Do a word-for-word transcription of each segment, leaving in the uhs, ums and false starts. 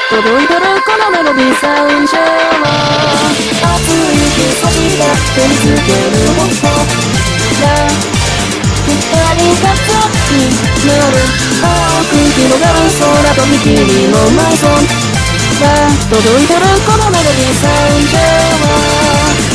届いてるこのメロディーサウンドは熱い日差しが照りつける方法が二人がつになる青く広がる空と見切りのマイソンが届いてるこのメロディーサウンドは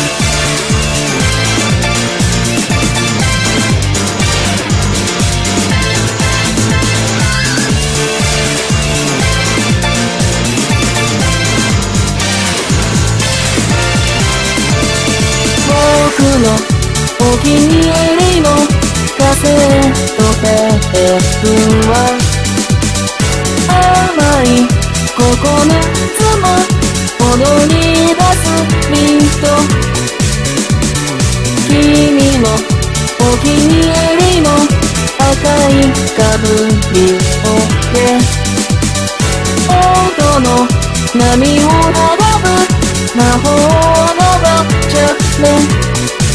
僕のお気に入りのカセットテープは甘いココナッツも踊り出すビート君のお気に入りの赤いかぶりをで音の波を運ぶ魔法のバッチャね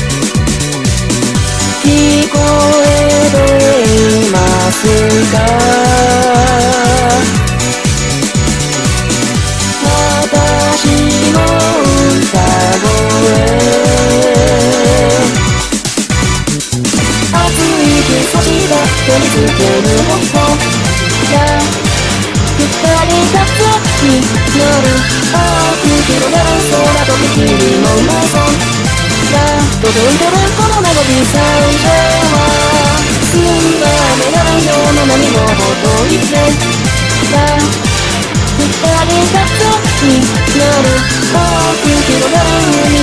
聞こえていますか私の歌声熱い日差しが照りつける方法が二人がつになる青く広がる空と見切りのマイソン届いてるこのメロディーサウンドは澄んだ雨がよの波をほどいてが二人がつになる青く広がる海